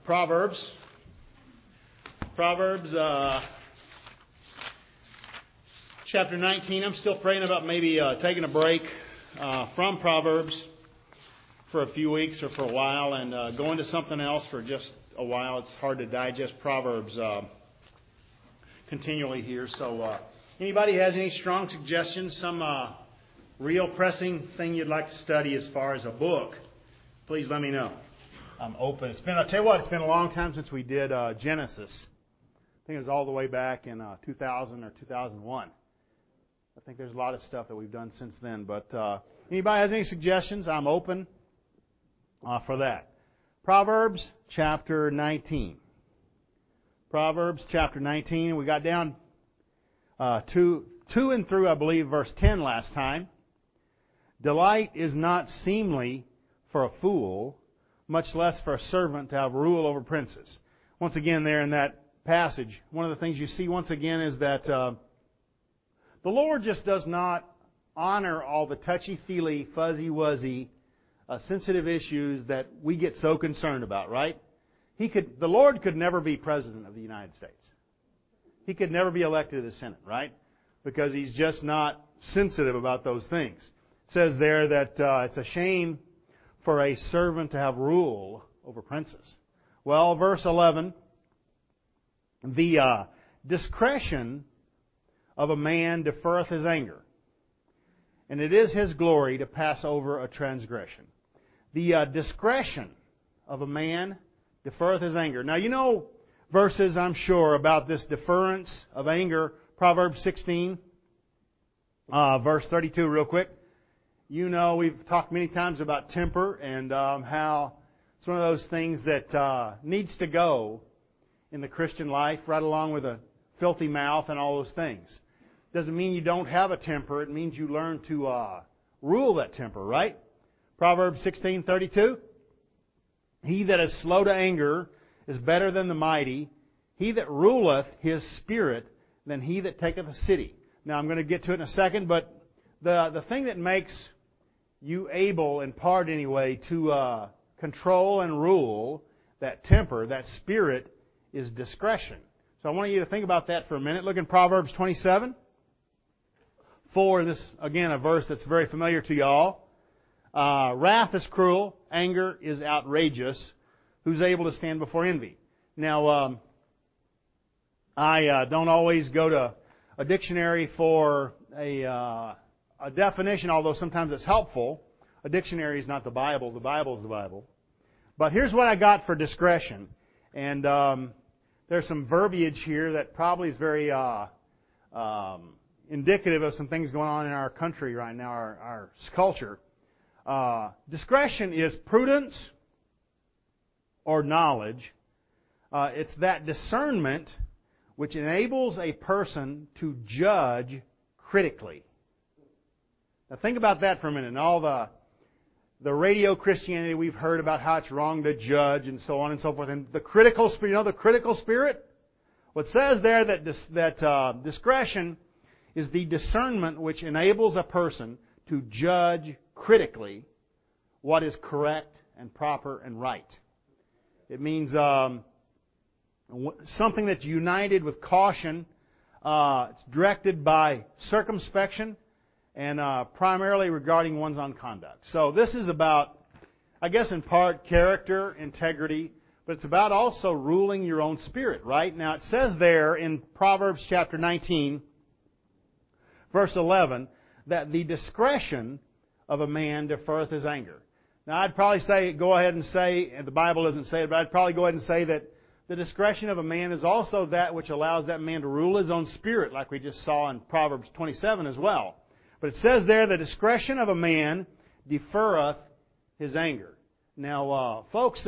Proverbs. Proverbs chapter 19. I'm still praying about maybe taking a break from Proverbs for a few weeks or for a while and going to something else for just a while. It's hard to digest Proverbs continually here. So anybody has any strong suggestions, some real pressing thing you'd like to study as far as a book, please let me know. I'm open. I'll tell you what, it's been a long time since we did Genesis. I think it was all the way back in 2000 or 2001. I think there's a lot of stuff that we've done since then. But anybody has any suggestions, I'm open for that. Proverbs chapter 19. Proverbs chapter 19. We got down to 2 and through, I believe, verse 10 last time. Delight is not seemly for a fool, much less for a servant to have rule over princes. Once again, there in that passage, one of the things you see once again is that the Lord just does not honor all the touchy-feely, fuzzy-wuzzy, sensitive issues that we get so concerned about, right? The Lord could never be President of the United States. He could never be elected to the Senate, right? Because He's just not sensitive about those things. It says there that it's a shame for a servant to have rule over princes. Well, verse 11, the discretion of a man deferreth his anger, and it is his glory to pass over a transgression. The discretion of a man deferreth his anger. Now, you know verses, I'm sure, about this deference of anger. Proverbs 16, verse 32, real quick. You know, we've talked many times about temper and how it's one of those things that needs to go in the Christian life, right along with a filthy mouth and all those things. Doesn't mean you don't have a temper. It means you learn to rule that temper, right? Proverbs 16:32. He that is slow to anger is better than the mighty. He that ruleth his spirit than he that taketh a city. Now, I'm going to get to it in a second, but the thing that makes you able, in part anyway, to control and rule that temper, that spirit, is discretion. So I want you to think about that for a minute. Look in Proverbs 27. For this, again, a verse that's very familiar to y'all. Wrath is cruel, anger is outrageous. Who's able to stand before envy? Now, I don't always go to a dictionary for a definition, although sometimes it's helpful. A dictionary is not the Bible. The Bible is the Bible. But here's what I got for discretion. And there's some verbiage here that probably is very indicative of some things going on in our country right now, our culture. Discretion is prudence or knowledge. It's that discernment which enables a person to judge critically. Now think about that for a minute. And all the radio Christianity we've heard about how it's wrong to judge and so on and so forth. And the critical spirit, the critical spirit? What says there that discretion is the discernment which enables a person to judge critically what is correct and proper and right. It means something that's united with caution. It's directed by circumspection and primarily regarding one's own conduct. So this is about, I guess in part, character, integrity, but it's about also ruling your own spirit, right? Now it says there in Proverbs chapter 19, verse 11, that the discretion of a man deferreth his anger. Now I'd probably go ahead and say, and the Bible doesn't say it, but I'd probably go ahead and say that the discretion of a man is also that which allows that man to rule his own spirit, like we just saw in Proverbs 27 as well. But it says there, the discretion of a man deferreth his anger. Now, folks,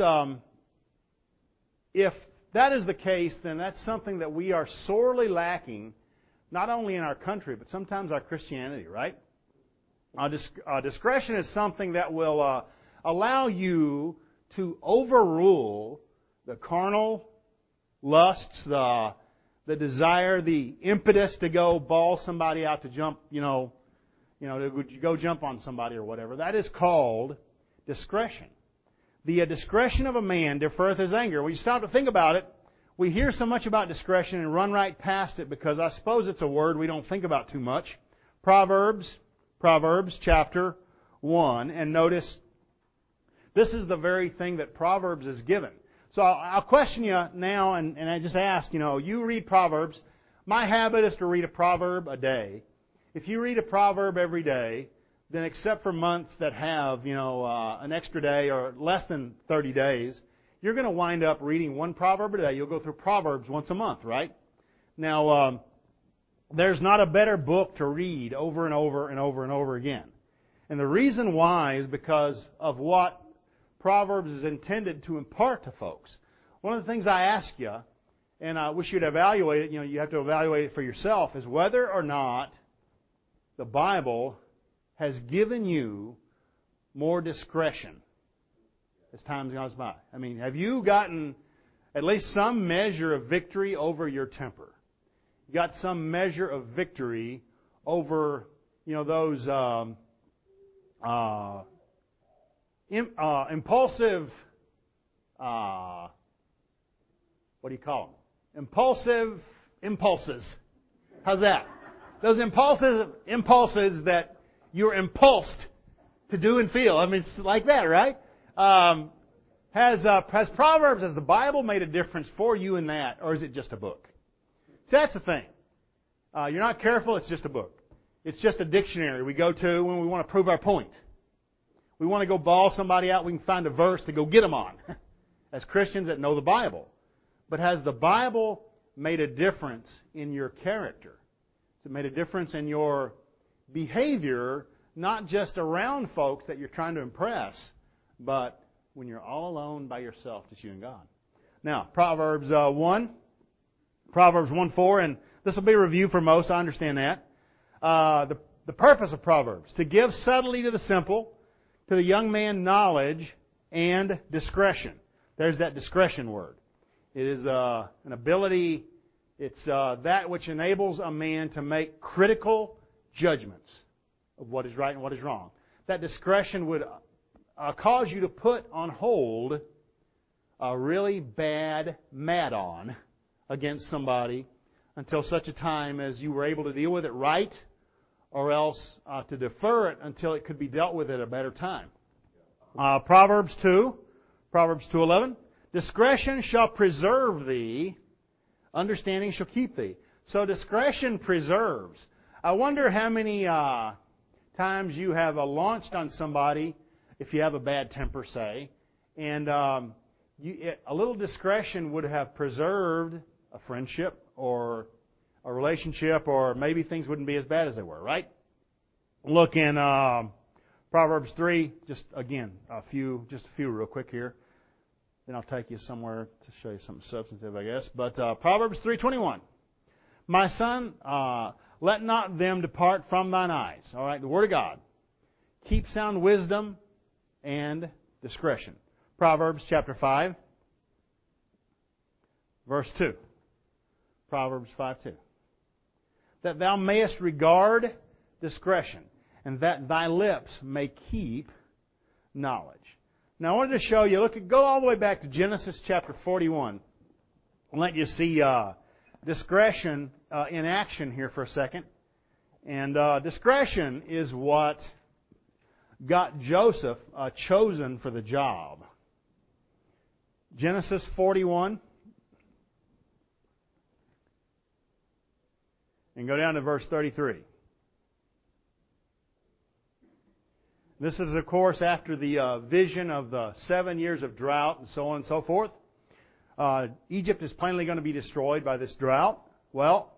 if that is the case, then that's something that we are sorely lacking, not only in our country, but sometimes our Christianity, right? Discretion is something that will allow you to overrule the carnal lusts, the desire, the impetus to go bawl somebody out to jump, to go jump on somebody or whatever. That is called discretion. The discretion of a man deferreth his anger. When you stop to think about it, we hear so much about discretion and run right past it because I suppose it's a word we don't think about too much. Proverbs chapter 1, and notice this is the very thing that Proverbs is given. So I'll question you now, and I just ask, you read Proverbs. My habit is to read a proverb a day. If you read a proverb every day, then except for months that have, an extra day or less than 30 days, you're going to wind up reading one proverb a day. You'll go through Proverbs once a month, right? Now, there's not a better book to read over and over and over and over again. And the reason why is because of what Proverbs is intended to impart to folks. One of the things I ask you, and I wish you'd evaluate it, you have to evaluate it for yourself, is whether or not the Bible has given you more discretion as time goes by. I mean, have you gotten at least some measure of victory over your temper? You got some measure of victory over, those impulsive, what do you call them? Impulsive impulses. How's that? Those impulses that you're impulsed to do and feel. I mean, it's like that, right? Has Proverbs, has the Bible made a difference for you in that, or is it just a book? See, that's the thing. You're not careful, it's just a book. It's just a dictionary we go to when we want to prove our point. We want to go ball somebody out, we can find a verse to go get them on. As Christians that know the Bible. But has the Bible made a difference in your character? Has it made a difference in your behavior, not just around folks that you're trying to impress, but when you're all alone by yourself, just you and God? Now, Proverbs 1:4, and this will be a review for most, I understand that. The purpose of Proverbs, to give subtlety to the simple, to the young man knowledge and discretion. There's that discretion word. It is an ability, it's that which enables a man to make critical judgments of what is right and what is wrong. That discretion would cause you to put on hold a really bad mad-on against somebody until such a time as you were able to deal with it right, or else to defer it until it could be dealt with at a better time. Proverbs 2:11. Discretion shall preserve thee, understanding shall keep thee. So discretion preserves. I wonder how many times you have launched on somebody, if you have a bad temper, say, and a little discretion would have preserved a friendship or a relationship, or maybe things wouldn't be as bad as they were, right? Look in Proverbs 3, just a few real quick here. Then I'll take you somewhere to show you something substantive, I guess. But Proverbs 3:21. My son, let not them depart from thine eyes. All right, the Word of God. Keep sound wisdom and discretion. Proverbs chapter 5, verse 2. Proverbs 5:2. That thou mayest regard discretion, and that thy lips may keep knowledge. Now I wanted to show you, go all the way back to Genesis chapter 41, and let you see discretion in action here for a second. And discretion is what got Joseph chosen for the job. Genesis 41. And go down to verse 33. This is, of course, after the vision of the 7 years of drought and so on and so forth. Egypt is plainly going to be destroyed by this drought. Well,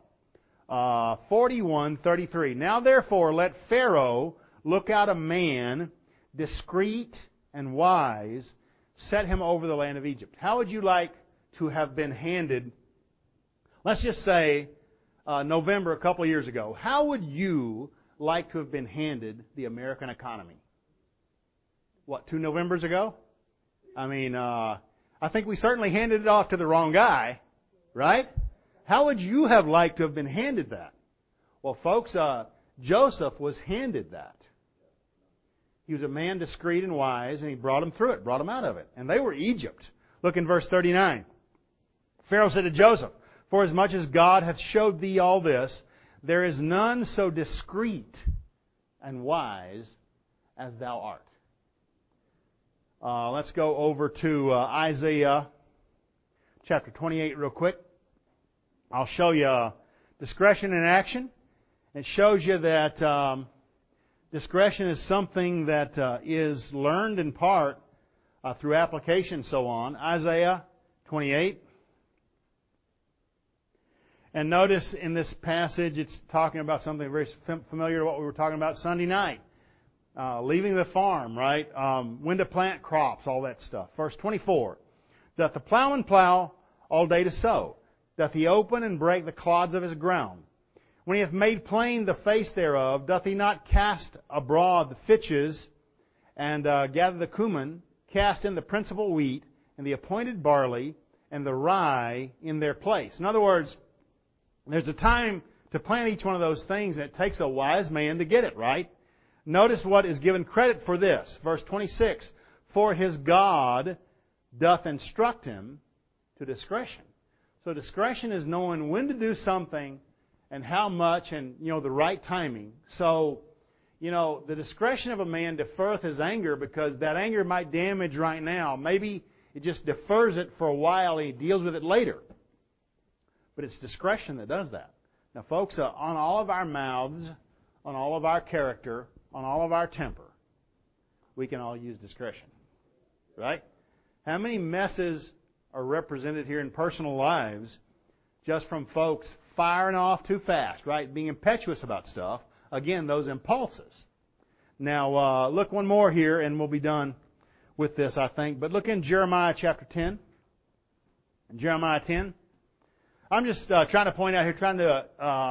41:33. Now therefore let Pharaoh look out a man discreet and wise, set him over the land of Egypt. How would you like to have been handed, let's just say, November a couple of years ago, how would you like to have been handed the American economy? What, 2 Novembers ago? I mean, I think we certainly handed it off to the wrong guy, right? How would you have liked to have been handed that? Well, folks, Joseph was handed that. He was a man discreet and wise, and He brought them through it, brought them out of it. And they were Egypt. Look in verse 39. Pharaoh said to Joseph, "Forasmuch as God hath showed thee all this, there is none so discreet and wise as thou art." Let's go over to Isaiah chapter 28 real quick. I'll show you discretion in action. It shows you that discretion is something that is learned in part through application and so on. Isaiah 28. And notice in this passage it's talking about something very familiar to what we were talking about Sunday night. Leaving the farm, right? When to plant crops, all that stuff. Verse 24. Doth the plowman plow all day to sow? Doth he open and break the clods of his ground? When he hath made plain the face thereof, doth he not cast abroad the fitches, and gather the cumin, cast in the principal wheat, and the appointed barley, and the rye in their place? In other words, there's a time to plant each one of those things, and it takes a wise man to get it, right? Notice what is given credit for this. Verse 26. For his God doth instruct him to discretion. So discretion is knowing when to do something and how much and, the right timing. So, the discretion of a man deferreth his anger because that anger might damage right now. Maybe it just defers it for a while and he deals with it later. But it's discretion that does that. Now, folks, on all of our mouths, on all of our character, on all of our temper, we can all use discretion. Right? How many messes are represented here in personal lives just from folks firing off too fast, right? Being impetuous about stuff. Again, those impulses. Now, look one more here and we'll be done with this, I think. But look in Jeremiah chapter 10. In Jeremiah 10. I'm just trying to point out here, trying to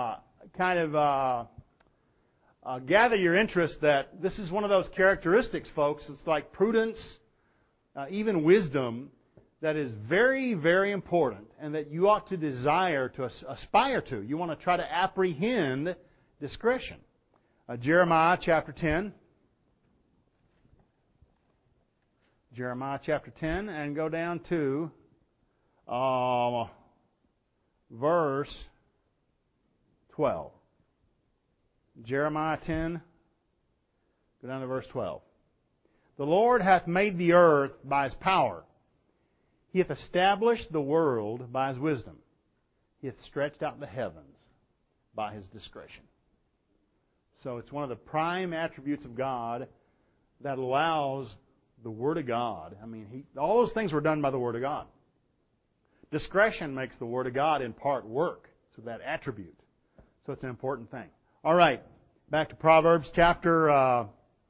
gather your interest that this is one of those characteristics, folks. It's like prudence, even wisdom, that is very, very important and that you ought to desire to aspire to. You want to try to apprehend discretion. Jeremiah chapter 10. Jeremiah chapter 10 and go down to verse 12. Jeremiah 10, go down to verse 12. The Lord hath made the earth by His power. He hath established the world by His wisdom. He hath stretched out the heavens by His discretion. So it's one of the prime attributes of God that allows the Word of God. All those things were done by the Word of God. Discretion makes the Word of God in part work. So that attribute. So it's an important thing. All right. Back to Proverbs chapter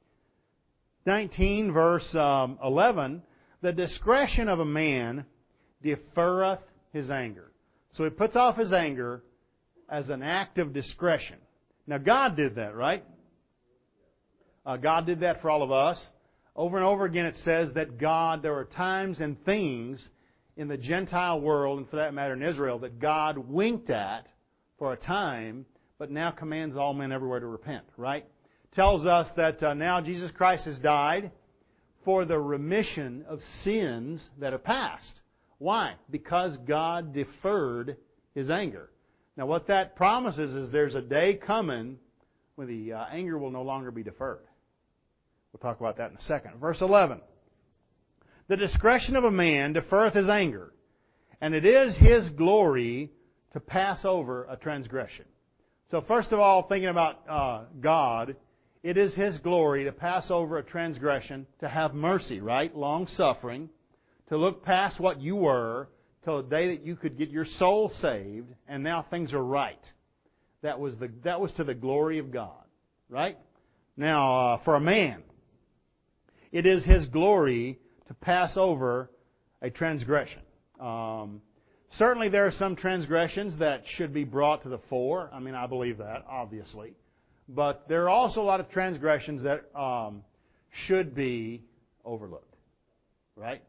19, verse 11. The discretion of a man deferreth his anger. So he puts off his anger as an act of discretion. Now God did that, right? God did that for all of us. Over and over again it says that there were times and things in the Gentile world, and for that matter in Israel, that God winked at for a time, but now commands all men everywhere to repent, right? Tells us that now Jesus Christ has died for the remission of sins that have passed. Why? Because God deferred His anger. Now what that promises is there's a day coming when the anger will no longer be deferred. We'll talk about that in a second. Verse 11. The discretion of a man deferreth his anger, and it is his glory to pass over a transgression. So first of all, thinking about God, it is His glory to pass over a transgression, to have mercy, right? Long-suffering, to look past what you were till the day that you could get your soul saved, and now things are right. That was to the glory of God, right? Now, for a man, it is his glory to pass over a transgression. Certainly there are some transgressions that should be brought to the fore. I believe that, obviously. But there are also a lot of transgressions that should be overlooked. Right?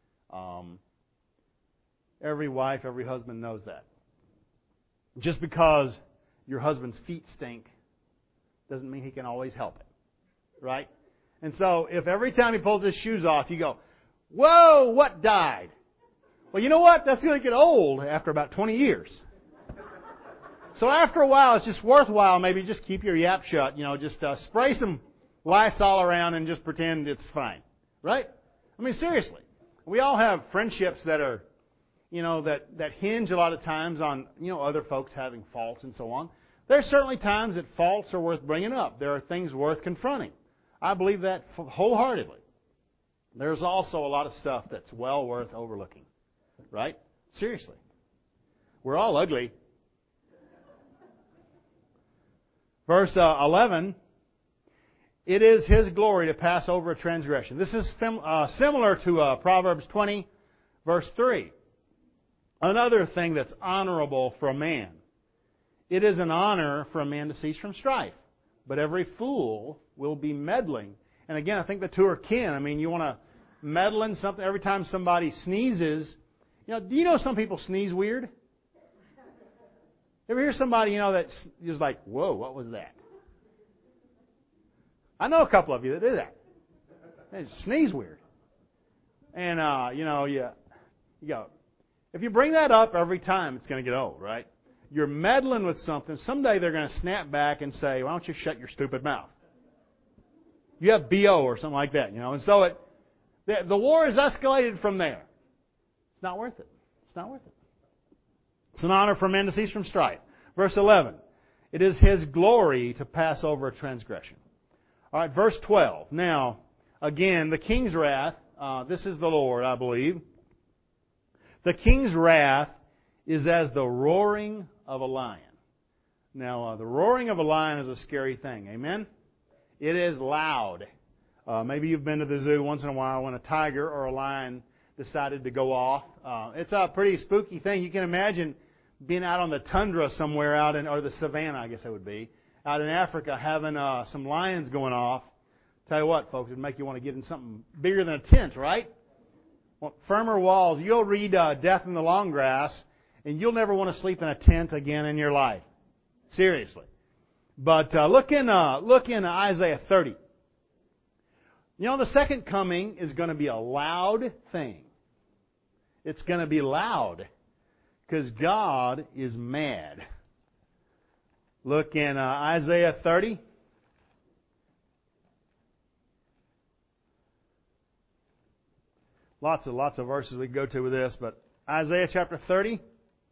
Every wife, every husband knows that. Just because your husband's feet stink doesn't mean he can always help it. Right? And so if every time he pulls his shoes off, you go, whoa, what died? Well, you know what? That's going to get old after about 20 years. So after a while, it's just worthwhile maybe just keep your yap shut. Just spray some Lysol around and just pretend it's fine. Right? I mean, seriously. We all have friendships that are, that hinge a lot of times on, other folks having faults and so on. There's certainly times that faults are worth bringing up. There are things worth confronting. I believe that wholeheartedly. There's also a lot of stuff that's well worth overlooking. Right? Seriously. We're all ugly. Verse 11, it is His glory to pass over a transgression. This is similar to Proverbs 20, verse 3. Another thing that's honorable for a man. It is an honor for a man to cease from strife. But every fool will be meddling. And again, I think the two are kin. I mean, you want to meddle in something every time somebody sneezes. Do you know some people sneeze weird? Ever hear somebody, that's just like, whoa, what was that? I know a couple of you that do that. They just sneeze weird. And, you go, if you bring that up every time, it's going to get old, right? You're meddling with something. Someday they're going to snap back and say, why don't you shut your stupid mouth? You have BO or something like that, And so the war is escalated from there. It's not worth it. It's not worth it. It's an honor for men to cease from strife. Verse 11. It is His glory to pass over a transgression. All right, verse 12. Now, again, the king's wrath. This is the Lord, I believe. The king's wrath is as the roaring of a lion. Now, the roaring of a lion is a scary thing. Amen? It is loud. Maybe you've been to the zoo once in a while when a tiger or a lion decided to go off. It's a pretty spooky thing. You can imagine being out on the tundra somewhere or the savannah, I guess it would be, out in Africa having some lions going off. Tell you what, folks, it'd make you want to get in something bigger than a tent, right? Well, firmer walls. You'll read Death in the Long Grass, and you'll never want to sleep in a tent again in your life. Seriously. But look in Isaiah 30. The second coming is going to be a loud thing. It's going to be loud because God is mad. Look in Isaiah 30. Lots of verses we can go to with this, but Isaiah chapter 30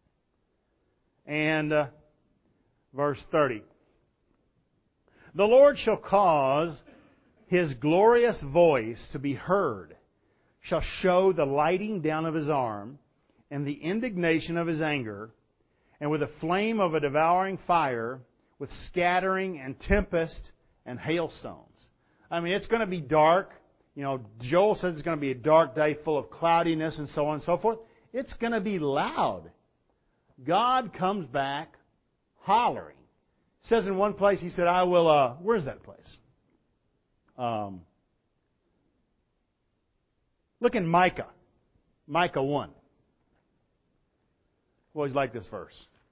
and verse 30. The Lord shall cause His glorious voice to be heard, shall show the lighting down of His arm, and the indignation of His anger, and with the flame of a devouring fire, with scattering and tempest and hailstones. I mean, it's going to be dark. Joel says it's going to be a dark day full of cloudiness and so on and so forth. It's going to be loud. God comes back hollering. It says in one place, He said, I will, where's that place? Look in Micah. Micah 1. I always like this verse.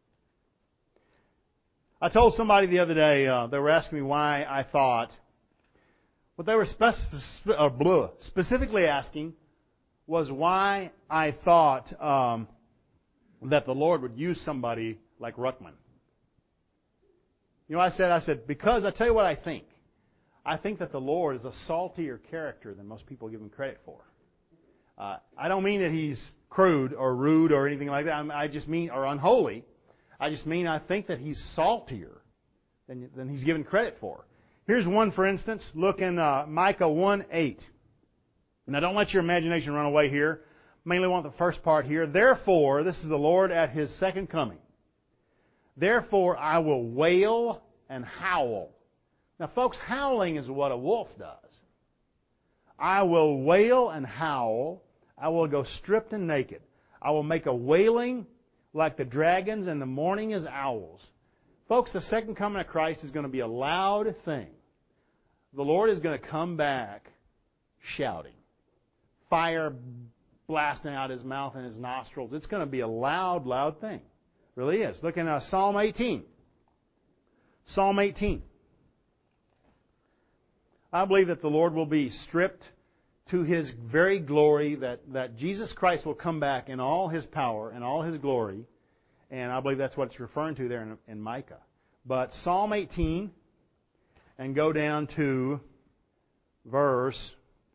I told somebody the other day, they were asking me why I thought, what they were specifically asking was why I thought that the Lord would use somebody like Ruckman. I said, because I tell you what I think. I think that the Lord is a saltier character than most people give Him credit for. I don't mean that He's crude or rude or anything like that. I just mean, or unholy. I just mean I think that He's saltier than He's given credit for. Here's one, for instance. Look in Micah 1:8. Now, don't let your imagination run away here. Mainly want the first part here. Therefore, this is the Lord at His second coming. Therefore, I will wail and howl. Now, folks, howling is what a wolf does. I will wail and howl. I will go stripped and naked. I will make a wailing like the dragons, and the mourning as owls. Folks, the second coming of Christ is going to be a loud thing. The Lord is going to come back shouting. Fire blasting out His mouth and His nostrils. It's going to be a loud, loud thing. It really is. Look in Psalm 18. Psalm 18. I believe that the Lord will be stripped to His very glory, that Jesus Christ will come back in all His power and all His glory. And I believe that's what it's referring to there in Micah. But Psalm 18, and go down to verse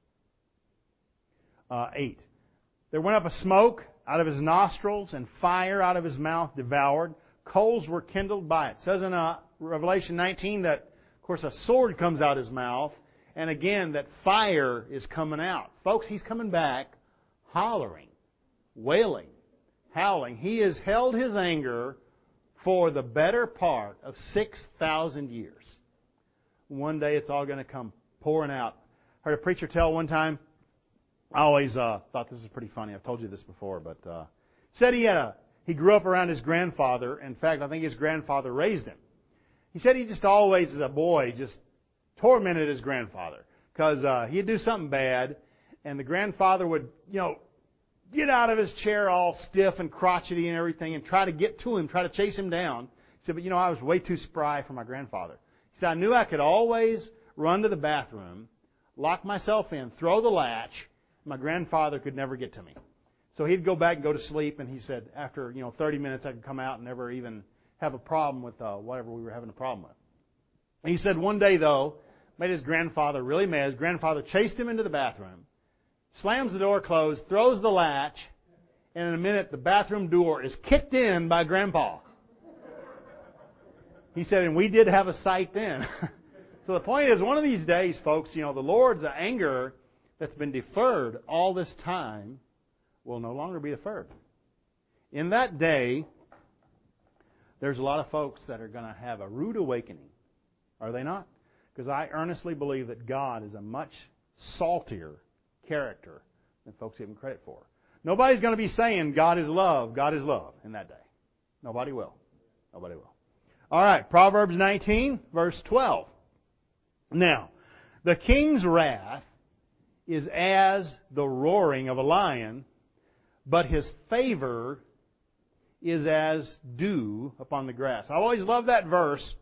8. There went up a smoke out of his nostrils, and fire out of his mouth devoured. Coals were kindled by it. It says in Revelation 19 that, of course, a sword comes out of his mouth, and again, that fire is coming out. Folks, He's coming back hollering, wailing, howling. He has held His anger for the better part of 6,000 years. One day it's all going to come pouring out. I heard a preacher tell one time, I always thought this was pretty funny. I've told you this before, but said he grew up around his grandfather. In fact, I think his grandfather raised him. He said he just always, as a boy, just tormented his grandfather because he'd do something bad, and the grandfather would, get out of his chair all stiff and crotchety and everything and try to get to him, try to chase him down. He said, but I was way too spry for my grandfather. He said, I knew I could always run to the bathroom, lock myself in, throw the latch. My grandfather could never get to me. So he'd go back and go to sleep, and he said after 30 minutes I could come out and never even have a problem with whatever we were having a problem with. And he said one day, though, made his grandfather really mad. His grandfather chased him into the bathroom, slams the door closed, throws the latch, and in a minute the bathroom door is kicked in by Grandpa. He said, and we did have a sight then. So the point is, one of these days, folks, the Lord's anger that's been deferred all this time will no longer be deferred. In that day, there's a lot of folks that are going to have a rude awakening. Are they not? Because I earnestly believe that God is a much saltier character than folks give Him credit for. Nobody's going to be saying God is love in that day. Nobody will. Nobody will. All right, Proverbs 19, verse 12. Now, the king's wrath is as the roaring of a lion, but his favor is as dew upon the grass. I always love that verse,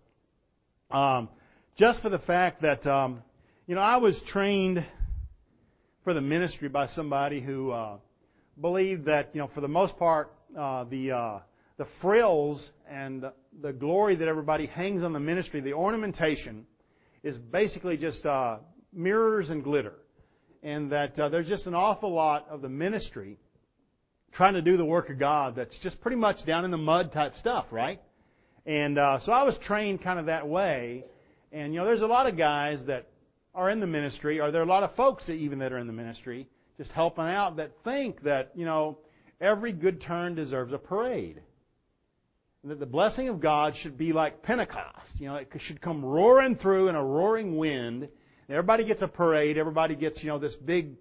just for the fact that, I was trained for the ministry by somebody who believed that, for the most part, the frills and the glory that everybody hangs on the ministry, the ornamentation, is basically just mirrors and glitter. And that there's just an awful lot of the ministry trying to do the work of God that's just pretty much down in the mud type stuff, right? And so I was trained kind of that way. And, there's a lot of guys that are in the ministry, or there are a lot of folks that even that are in the ministry, just helping out, that think that, every good turn deserves a parade. And that the blessing of God should be like Pentecost. It should come roaring through in a roaring wind. Everybody gets a parade. Everybody gets, this big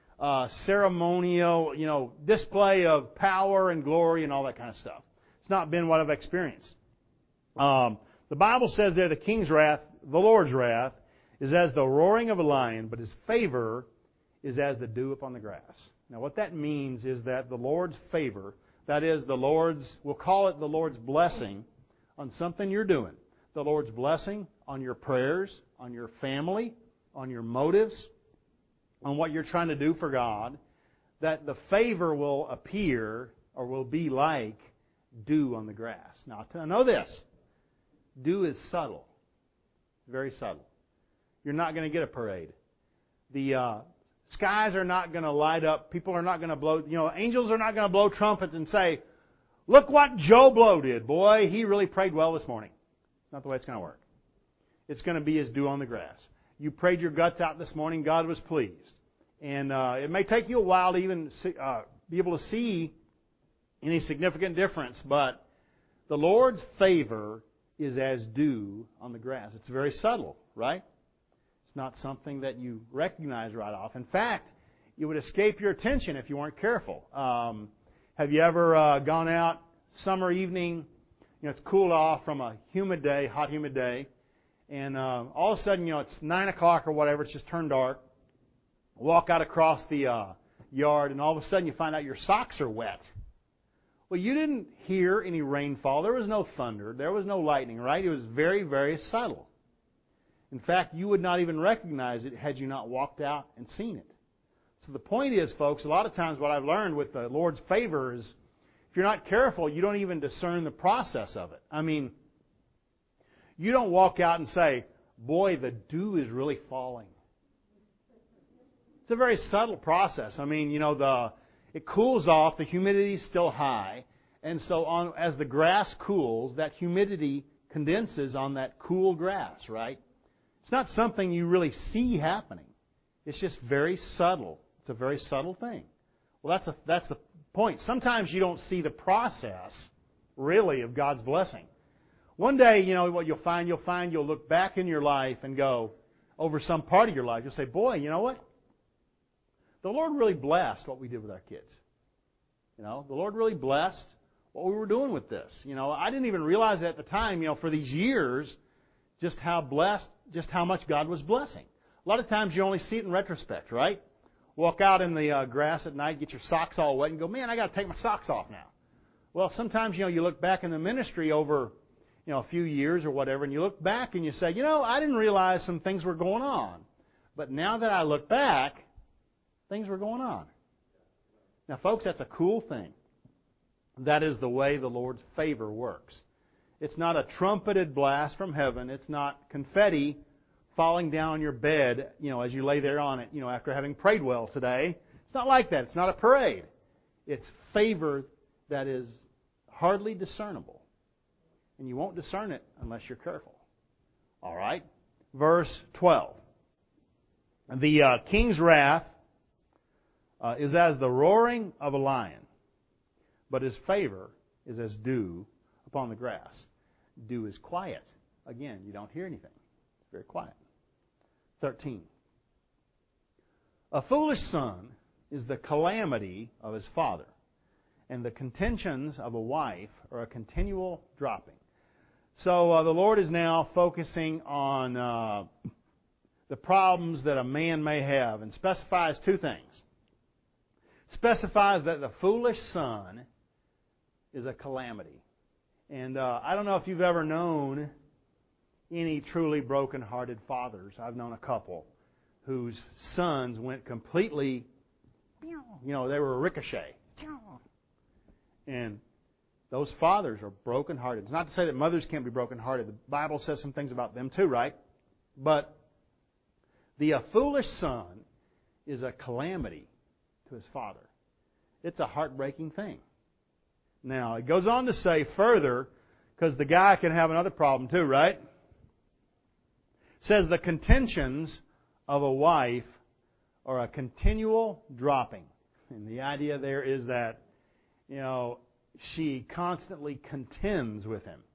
ceremonial, display of power and glory and all that kind of stuff. It's not been what I've experienced. The Bible says there, the king's wrath, the Lord's wrath, is as the roaring of a lion, but His favor is as the dew upon the grass. Now, what that means is that the Lord's favor, that is we'll call it the Lord's blessing on something you're doing. The Lord's blessing on your prayers, on your family, on your motives, on what you're trying to do for God, that the favor will appear or will be like dew on the grass. Now, I know this. Dew is subtle. It's very subtle. You're not going to get a parade. The skies are not going to light up. People are not going to blow, angels are not going to blow trumpets and say, look what Joe Blow did. Boy, he really prayed well this morning. It's not the way it's going to work. It's going to be as dew on the grass. You prayed your guts out this morning. God was pleased. And it may take you a while to even be able to see any significant difference, but the Lord's favor is as dew on the grass. It's very subtle, right? It's not something that you recognize right off. In fact, it would escape your attention if you weren't careful. Have you ever gone out summer evening? It's cooled off from a humid day, hot humid day, and all of a sudden, it's 9 o'clock or whatever. It's just turned dark. Walk out across the yard, and all of a sudden you find out your socks are wet. Well, you didn't hear any rainfall. There was no thunder. There was no lightning, right? It was very, very subtle. In fact, you would not even recognize it had you not walked out and seen it. So the point is, folks, a lot of times what I've learned with the Lord's favor is if you're not careful, you don't even discern the process of it. I mean, you don't walk out and say, boy, the dew is really falling. It's a very subtle process. I mean, it cools off, the humidity is still high, and so as the grass cools, that humidity condenses on that cool grass, right? It's not something you really see happening. It's just very subtle. It's a very subtle thing. Well, that's the point. Sometimes you don't see the process, really, of God's blessing. One day, what you'll find you'll look back in your life and go, over some part of your life, you'll say, boy, you know what? The Lord really blessed what we did with our kids. The Lord really blessed what we were doing with this. I didn't even realize it at the time, for these years, just how much God was blessing. A lot of times you only see it in retrospect, right? Walk out in the grass at night, get your socks all wet, and go, man, I got to take my socks off now. Well, sometimes, you look back in the ministry over, a few years or whatever, and you look back and you say, I didn't realize some things were going on. But now that I look back, things were going on. Now, folks, that's a cool thing. That is the way the Lord's favor works. It's not a trumpeted blast from heaven. It's not confetti falling down on your bed, as you lay there on it, after having prayed well today. It's not like that. It's not a parade. It's favor that is hardly discernible. And you won't discern it unless you're careful. All right? Verse 12. The king's wrath is as the roaring of a lion, but his favor is as dew upon the grass. Dew is quiet. Again, you don't hear anything. It's very quiet. 13. A foolish son is the calamity of his father, and the contentions of a wife are a continual dropping. So the Lord is now focusing on the problems that a man may have, and specifies two things. Specifies that the foolish son is a calamity. And I don't know if you've ever known any truly broken-hearted fathers. I've known a couple whose sons went completely, they were a ricochet. And those fathers are broken-hearted. It's not to say that mothers can't be broken-hearted. The Bible says some things about them too, right? But the foolish son is a calamity to his father. It's a heartbreaking thing. Now, it goes on to say further, because the guy can have another problem too, right? It says the contentions of a wife are a continual dropping. And the idea there is that, she constantly contends with him.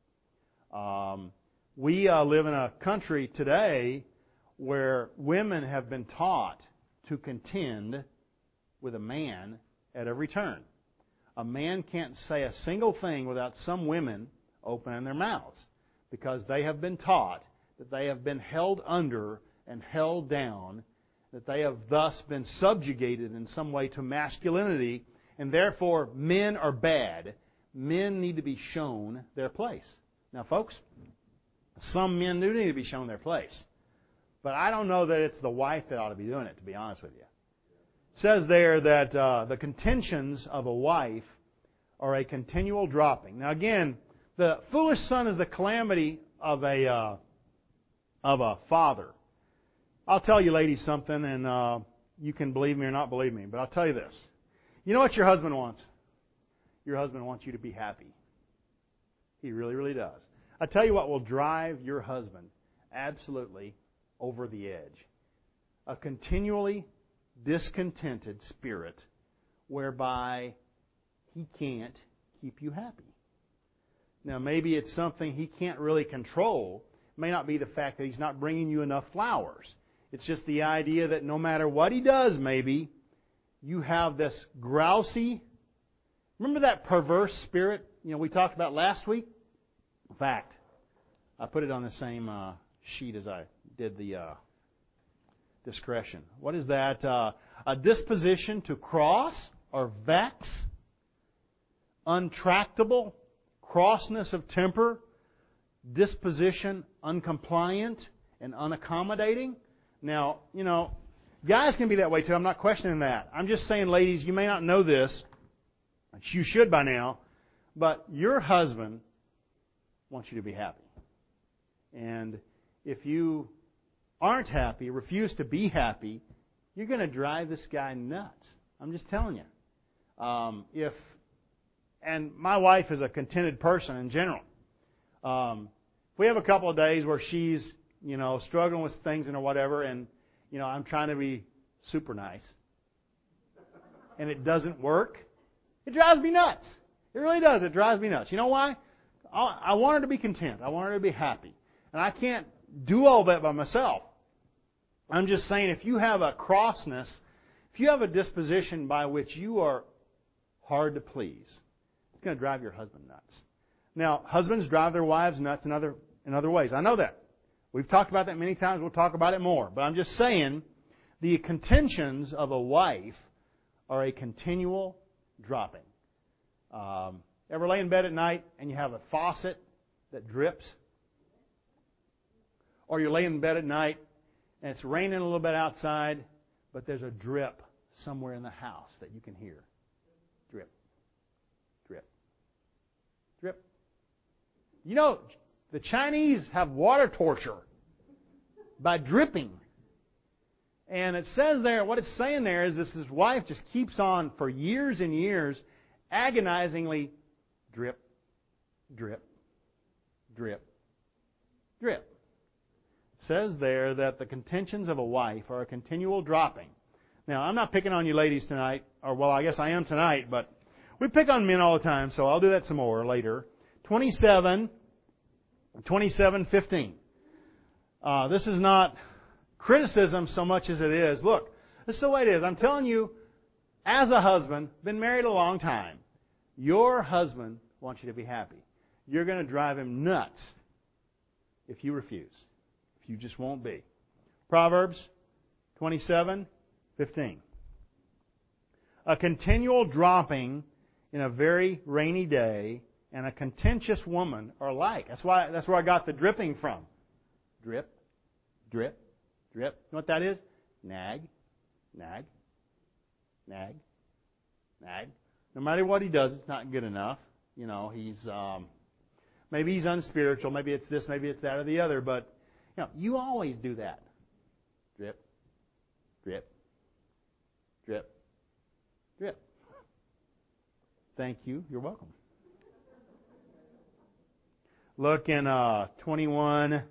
We live in a country today where women have been taught to contend with a man at every turn. A man can't say a single thing without some women opening their mouths, because they have been taught that they have been held under and held down, that they have thus been subjugated in some way to masculinity, and therefore men are bad. Men need to be shown their place. Now, folks, some men do need to be shown their place. But I don't know that it's the wife that ought to be doing it, to be honest with you. It says there that the contentions of a wife are a continual dropping. Now, again, the foolish son is the calamity of a father. I'll tell you, ladies, something, and you can believe me or not believe me, but I'll tell you this. You know what your husband wants? Your husband wants you to be happy. He really, really does. I'll tell you what will drive your husband absolutely over the edge. A continually discontented spirit whereby he can't keep you happy. Now, maybe it's something he can't really control. It may not be the fact that he's not bringing you enough flowers. It's just the idea that no matter what he does, maybe, you have this grousy, remember that perverse spirit, we talked about last week? In fact, I put it on the same sheet as I did the discretion. What is that? A disposition to cross or vex, untractable, crossness of temper, disposition uncompliant, and unaccommodating. Now, guys can be that way too. I'm not questioning that. I'm just saying, ladies, you may not know this. You should by now. But your husband wants you to be happy. And if you aren't happy, refuse to be happy, you're going to drive this guy nuts. I'm just telling you. And my wife is a contented person in general. If we have a couple of days where she's, struggling with things or whatever, and, I'm trying to be super nice, and it doesn't work, it drives me nuts. It really does. It drives me nuts. You know why? I want her to be content. I want her to be happy. And I can't do all that by myself. I'm just saying, if you have a crossness, if you have a disposition by which you are hard to please, it's going to drive your husband nuts. Now, husbands drive their wives nuts in other ways. I know that. We've talked about that many times. We'll talk about it more. But I'm just saying, the contentions of a wife are a continual dropping. Ever lay in bed at night and you have a faucet that drips? Or you lay in bed at night and it's raining a little bit outside, but there's a drip somewhere in the house that you can hear. Drip. Drip. Drip. The Chinese have water torture by dripping. And it says there, what it's saying there is this wife just keeps on for years and years agonizingly drip, drip, drip, drip. It says there that the contentions of a wife are a continual dropping. Now, I'm not picking on you ladies tonight, or well, I guess I am tonight, but we pick on men all the time, so I'll do that some more later. 27:15. This is not criticism so much as it is. Look, this is the way it is. I'm telling you, as a husband, been married a long time, your husband wants you to be happy. You're going to drive him nuts if you refuse. If you just won't be. Proverbs 27:15. A continual dropping in a very rainy day and a contentious woman are alike. That's where I got the dripping from. Drip, drip, drip. You know what that is? Nag, nag, nag, nag. No matter what he does, it's not good enough. Maybe he's unspiritual. Maybe it's this. Maybe it's that or the other. But you always do that. Drip, drip, drip, drip. Thank you. You're welcome. Look in 21:9.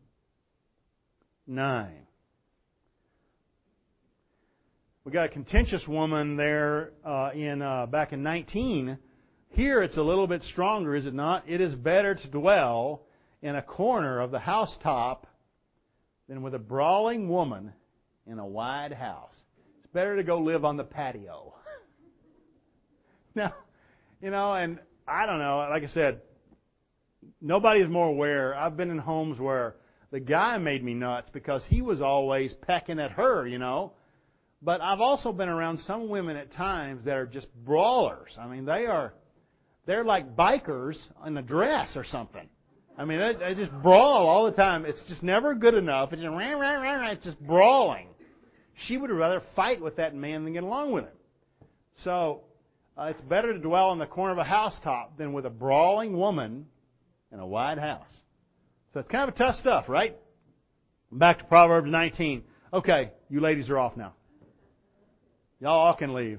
We got a contentious woman there back in 19. Here it's a little bit stronger, is it not? It is better to dwell in a corner of the housetop than with a brawling woman in a wide house. It's better to go live on the patio. Now, and I don't know, like I said, nobody's more aware. I've been in homes where the guy made me nuts because he was always pecking at her, But I've also been around some women at times that are just brawlers. I mean, they're like bikers in a dress or something. I mean, they just brawl all the time. It's just never good enough. It's just rah, rah, rah, rah. It's just brawling. She would rather fight with that man than get along with him. So it's better to dwell in the corner of a housetop than with a brawling woman in a wide house. So it's kind of tough stuff, right? Back to Proverbs 19. Okay, you ladies are off now. Y'all all can leave.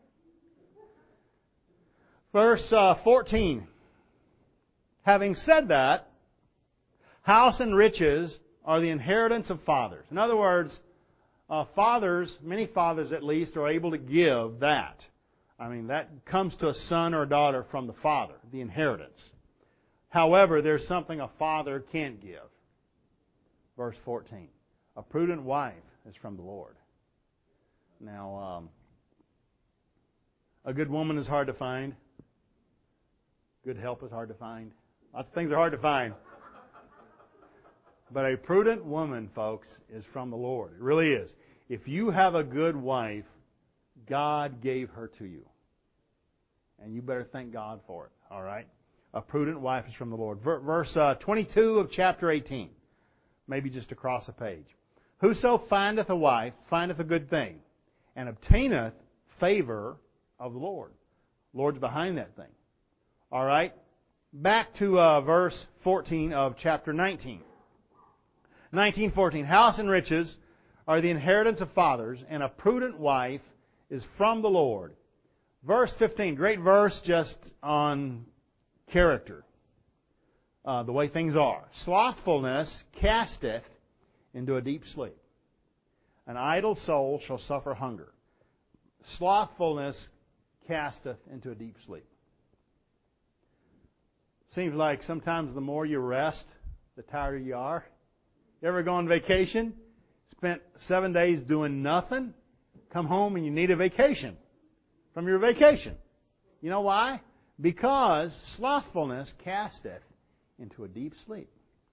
Verse 14. Having said that, house and riches are the inheritance of fathers. In other words, fathers, many fathers at least, are able to give that. I mean, that comes to a son or a daughter from the father, the inheritance. However, there's something a father can't give. Verse 14. A prudent wife is from the Lord. Now, a good woman is hard to find. Good help is hard to find. Lots of things are hard to find. But a prudent woman, folks, is from the Lord. It really is. If you have a good wife, God gave her to you. And you better thank God for it. All right? A prudent wife is from the Lord. Verse 22 of chapter 18. maybe just across a page. Whoso findeth a wife findeth a good thing, and obtaineth favor of the Lord. Lord's behind that thing. All right? Back to verse 14 of chapter 19. 19:14. House and riches are the inheritance of fathers, and a prudent wife is from the Lord. Verse 15. Great verse just on character. The way things are. Slothfulness casteth into a deep sleep. An idle soul shall suffer hunger. Slothfulness casteth into a deep sleep. Seems like sometimes the more you rest, the tireder you are. You ever go on vacation? Spent 7 days doing nothing? Come home and you need a vacation from your vacation. You know why? Because slothfulness casteth into a deep sleep.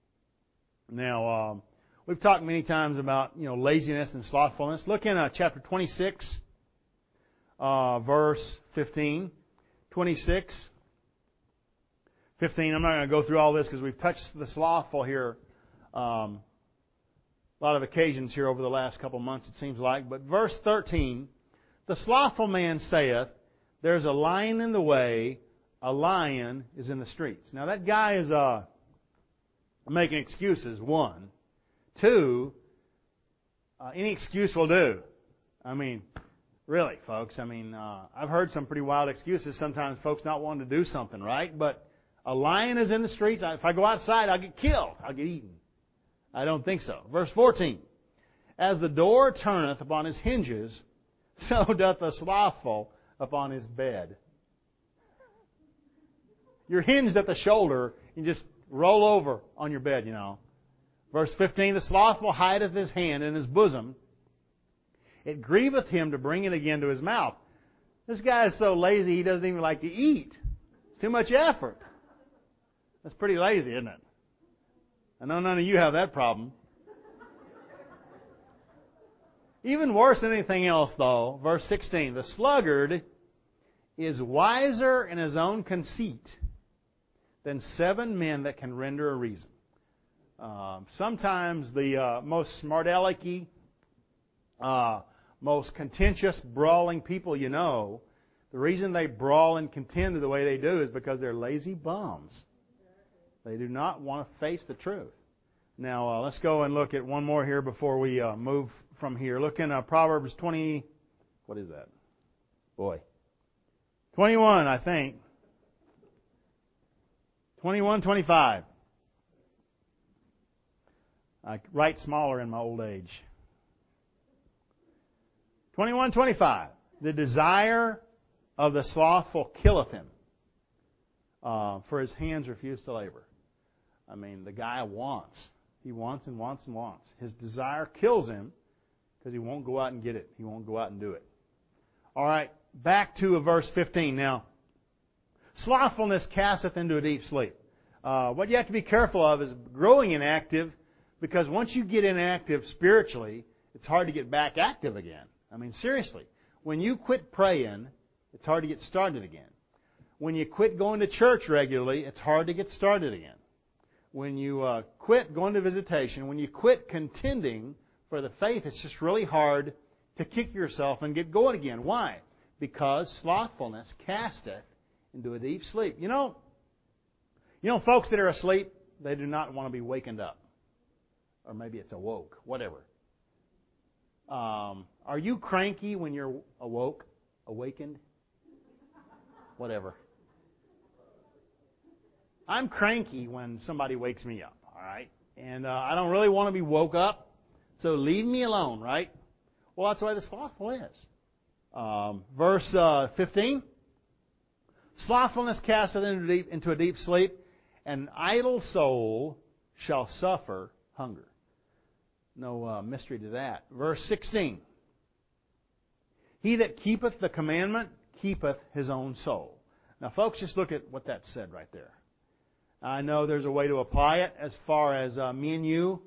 Now, we've talked many times about laziness and slothfulness. Look in chapter 26, verse 15. 26, 15. I'm not going to go through all this because we've touched the slothful here a lot of occasions here over the last couple of months, it seems like. But verse 13, the slothful man saith, there's a lion in the way, a lion is in the streets. Now that guy is making excuses, one. Two, any excuse will do. I mean, really, folks. I mean, I've heard some pretty wild excuses. Sometimes folks not wanting to do something, right? But a lion is in the streets. If I go outside, I'll get killed. I'll get eaten. I don't think so. Verse 14. As the door turneth upon his hinges, so doth the slothful upon his bed. You're hinged at the shoulder, you just roll over on your bed, Verse 15, the slothful hideth his hand in his bosom. It grieveth him to bring it again to his mouth. This guy is so lazy he doesn't even like to eat. It's too much effort. That's pretty lazy, isn't it? I know none of you have that problem. Even worse than anything else, though, verse 16, the sluggard is wiser in his own conceit than 7 men that can render a reason. Sometimes the most smart-alecky, most contentious, brawling people the reason they brawl and contend the way they do is because they're lazy bums. They do not want to face the truth. Now, let's go and look at one more here before we move from here. Look in Proverbs 20... What is that? 21, I think. 21, 25. I write smaller in my old age. 21, 25. The desire of the slothful killeth him, for his hands refuse to labor. I mean, the guy wants. He wants and wants and wants. His desire kills him because he won't go out and get it. He won't go out and do it. All right, back to verse 15. Now, slothfulness casteth into a deep sleep. What you have to be careful of is growing inactive, because once you get inactive spiritually, it's hard to get back active again. I mean, seriously. When you quit praying, it's hard to get started again. When you quit going to church regularly, it's hard to get started again. When you quit going to visitation, when you quit contending for the faith, it's just really hard to kick yourself and get going again. Why? Because slothfulness casteth into a deep sleep. You know, folks that are asleep, they do not want to be wakened up. Or maybe it's awoke, whatever. Are you cranky when you're awakened? Whatever. I'm cranky when somebody wakes me up, all right? And I don't really want to be woke up, so leave me alone, right? Well, that's the way the slothful is. Verse 15. Slothfulness casteth into a deep sleep, an idle soul shall suffer hunger. No mystery to that. Verse 16. He that keepeth the commandment keepeth his own soul. Now, folks, just look at what that said right there. I know there's a way to apply it as far as me and you,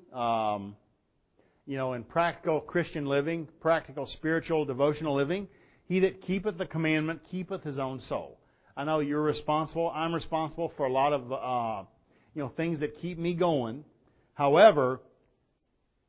in practical Christian living, practical spiritual devotional living. He that keepeth the commandment keepeth his own soul. I know you're responsible. I'm responsible for a lot of things that keep me going. However,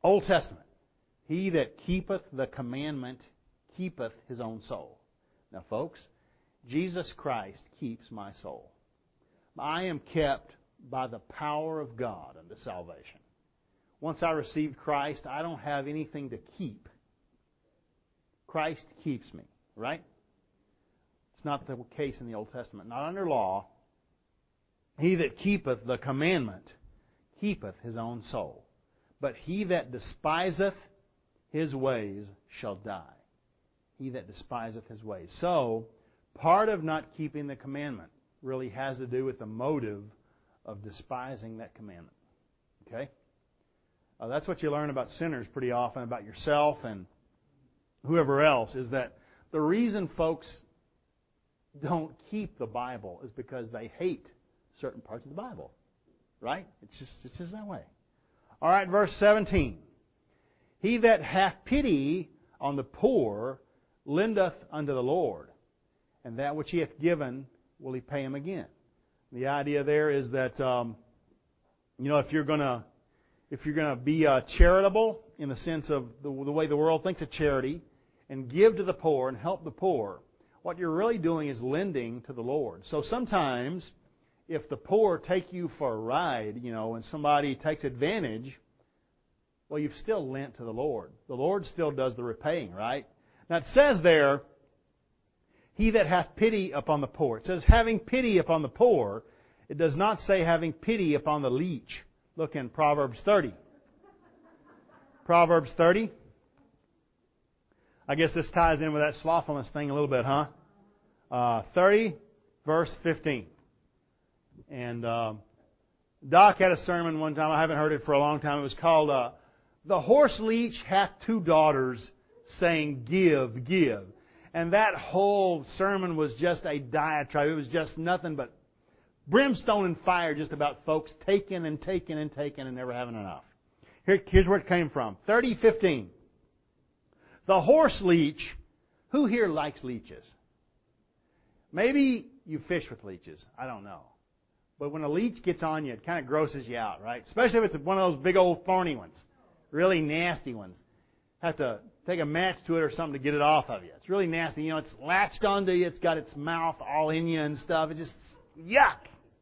Old Testament. He that keepeth the commandment keepeth his own soul. Now, folks, Jesus Christ keeps my soul. I am kept by the power of God unto salvation. Once I received Christ, I don't have anything to keep. Christ keeps me, right? It's not the case in the Old Testament. Not under law. He that keepeth the commandment keepeth his own soul. But he that despiseth his ways shall die. He that despiseth his ways. So, part of not keeping the commandment really has to do with the motive of despising that commandment. Okay? That's what you learn about sinners pretty often, about yourself and whoever else, is that the reason folks don't keep the Bible is because they hate certain parts of the Bible. Right? It's just that way. All right, verse 17. He that hath pity on the poor lendeth unto the Lord, and that which he hath given will he pay him again. The idea there is that if you're gonna be charitable in the sense of the way the world thinks of charity, and give to the poor and help the poor, what you're really doing is lending to the Lord. So sometimes, if the poor take you for a ride, and somebody takes advantage, well, you've still lent to the Lord. The Lord still does the repaying, right? Now it says there, he that hath pity upon the poor. It says having pity upon the poor. It does not say having pity upon the leech. Look in Proverbs 30. Proverbs 30. I guess this ties in with that slothfulness thing a little bit, huh? 30, verse 15. And Doc had a sermon one time. I haven't heard it for a long time. It was called The Horse Leech Hath Two Daughters, saying, Give, give. And that whole sermon was just a diatribe. It was just nothing but brimstone and fire just about folks taking and taking and taking and never having enough. Here's where it came from. 30:15. The horse leech. Who here likes leeches? Maybe you fish with leeches. I don't know. But when a leech gets on you, it kind of grosses you out, right? Especially if it's one of those big old thorny ones. Really nasty ones. Have to take a match to it or something to get it off of you. It's really nasty. It's latched onto you. It's got its mouth all in you and stuff. It's just yuck.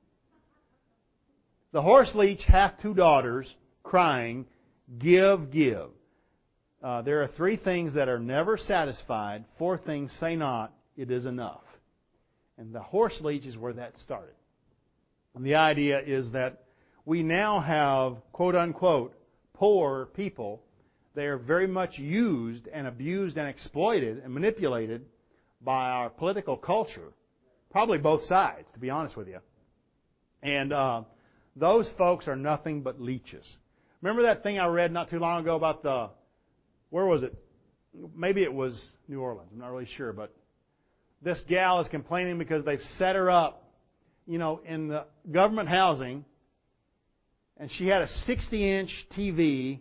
The horse leech hath two daughters, crying, Give, give. There are three things that are never satisfied. Four things say not, it is enough. And the horse leech is where that started. And the idea is that we now have, quote unquote, poor people. They are very much used and abused and exploited and manipulated by our political culture. Probably both sides, to be honest with you. And those folks are nothing but leeches. Remember that thing I read not too long ago about where was it? Maybe it was New Orleans. I'm not really sure. But this gal is complaining because they've set her up, in the government housing. And she had a 60-inch TV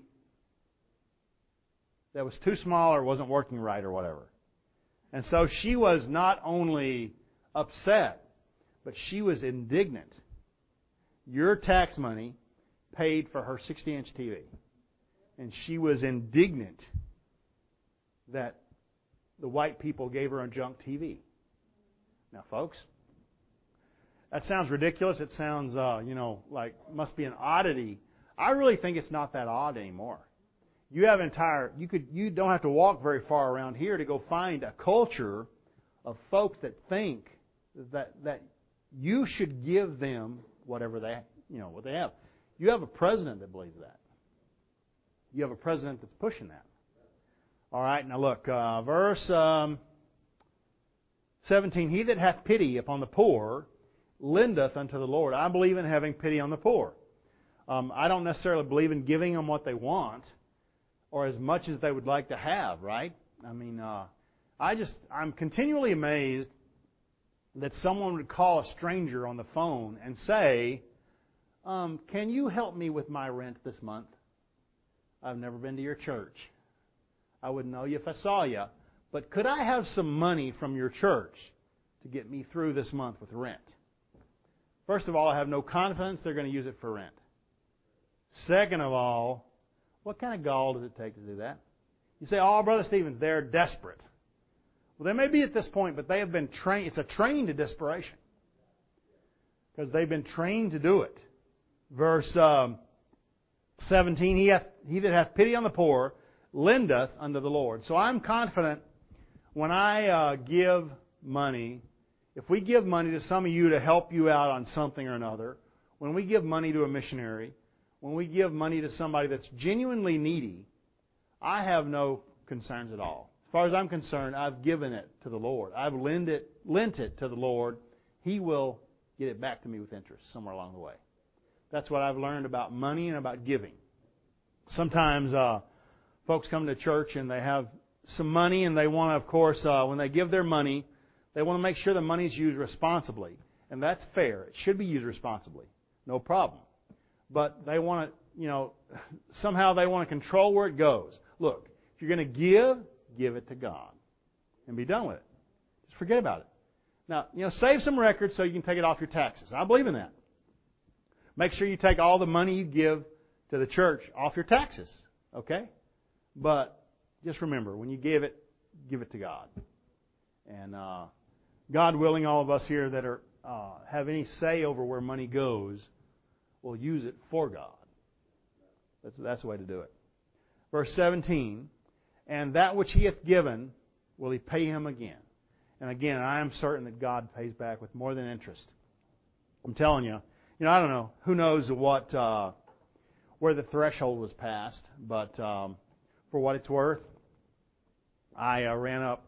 that was too small or wasn't working right or whatever. And so she was not only upset, but she was indignant. Your tax money paid for her 60-inch TV. And she was indignant that the white people gave her a junk TV. Now, folks, that sounds ridiculous. It sounds, like must be an oddity. I really think it's not that odd anymore. You have you don't have to walk very far around here to go find a culture of folks that think that you should give them whatever what they have. You have a president that believes that. You have a president that's pushing that. All right, now look, verse 17. He that hath pity upon the poor lendeth unto the Lord. I believe in having pity on the poor. I don't necessarily believe in giving them what they want or as much as they would like to have, right? I mean, I'm continually amazed that someone would call a stranger on the phone and say, can you help me with my rent this month? I've never been to your church. I wouldn't know you if I saw you. But could I have some money from your church to get me through this month with rent? First of all, I have no confidence they're going to use it for rent. Second of all, What kind of gall does it take to do that? You say, oh, Brother Stevens, they're desperate. Well, they may be at this point, but they have been trained. It's a train to desperation. Because they've been trained to do it. Verse 17, he that hath pity on the poor lendeth unto the Lord. So I'm confident when I give money, if we give money to some of you to help you out on something or another, when we give money to a missionary, when we give money to somebody that's genuinely needy, I have no concerns at all. As far as I'm concerned, I've given it to the Lord. I've lent it to the Lord. He will get it back to me with interest somewhere along the way. That's what I've learned about money and about giving. Sometimes folks come to church and they have some money and they want to, of course, when they give their money, they want to make sure the money is used responsibly. And that's fair. It should be used responsibly. No problem. But they want to, somehow they want to control where it goes. Look, if you're going to give it to God. And be done with it. Just forget about it. Now, save some records so you can take it off your taxes. I believe in that. Make sure you take all the money you give to the church off your taxes. Okay? But just remember, when you give it to God. And God willing, all of us here that are have any say over where money goes will use it for God. That's the way to do it. Verse 17, and that which he hath given will he pay him again. And again, I am certain that God pays back with more than interest. I'm telling you, I don't know. Who knows where the threshold was passed, but for what it's worth, I ran up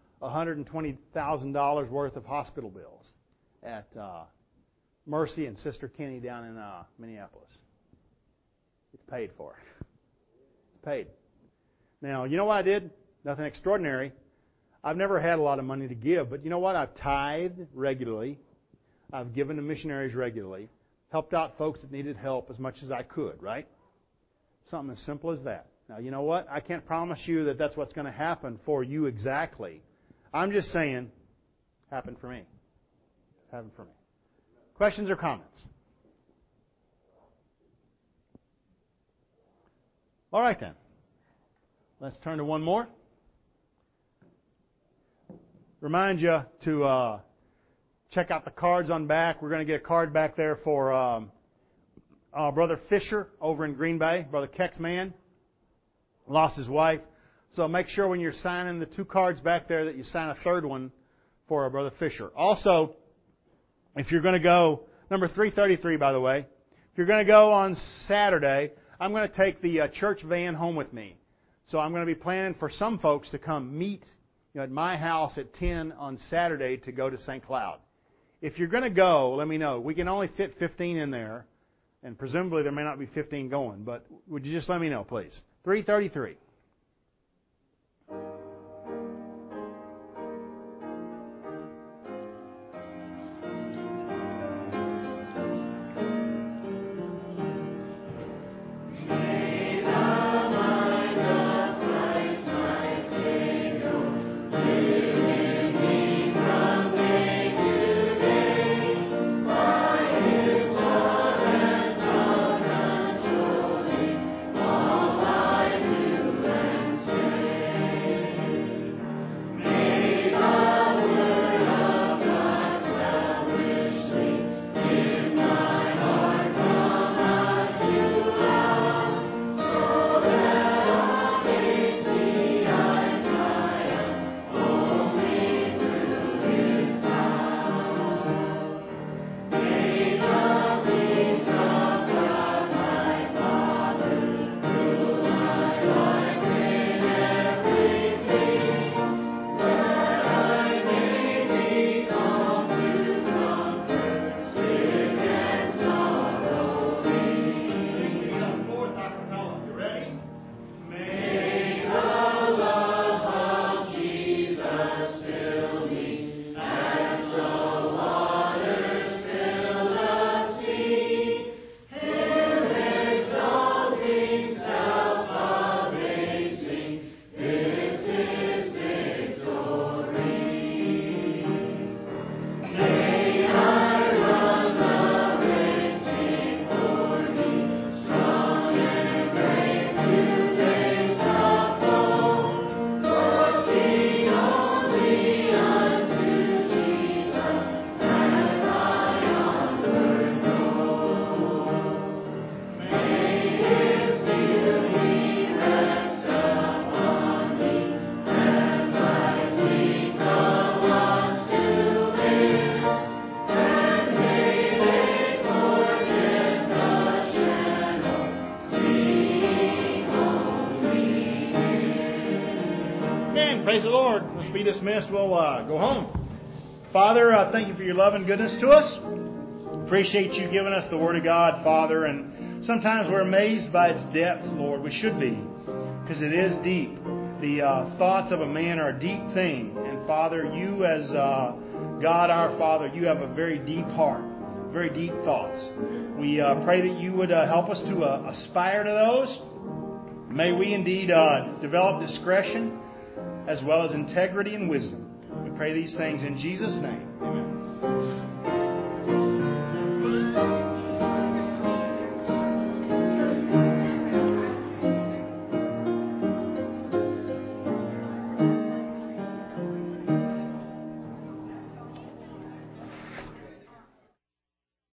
$120,000 worth of hospital bills at Mercy and Sister Kenny down in Minneapolis. It's paid for. It's paid. Now, you know what I did? Nothing extraordinary. I've never had a lot of money to give, but you know what? I've tithed regularly. I've given to missionaries regularly. Helped out folks that needed help as much as I could, right? Something as simple as that. Now, you know what? I can't promise you that that's what's going to happen for you exactly. I'm just saying, happened for me. Happened for me. Questions or comments? All right then. Let's turn to one more. Remind you to check out the cards on back. We're going to get a card back there for Brother Fisher over in Green Bay. Brother Keck's man lost his wife. So make sure when you're signing the 2 cards back there that you sign a third one for Brother Fisher. Also, if you're going to go, number 333, by the way, if you're going to go on Saturday, I'm going to take the church van home with me. So I'm going to be planning for some folks to come meet at my house at 10 on Saturday to go to St. Cloud. If you're going to go, let me know. We can only fit 15 in there, and presumably there may not be 15 going, but would you just let me know, please? 333. Praise the Lord. Let's be dismissed. We'll go home. Father, thank you for your love and goodness to us. Appreciate you giving us the Word of God, Father. And sometimes we're amazed by its depth, Lord. We should be, because it is deep. The thoughts of a man are a deep thing. And Father, you as God our Father, you have a very deep heart, very deep thoughts. We pray that you would help us to aspire to those. May we indeed develop discretion as well as integrity and wisdom. We pray these things in Jesus' name. Amen.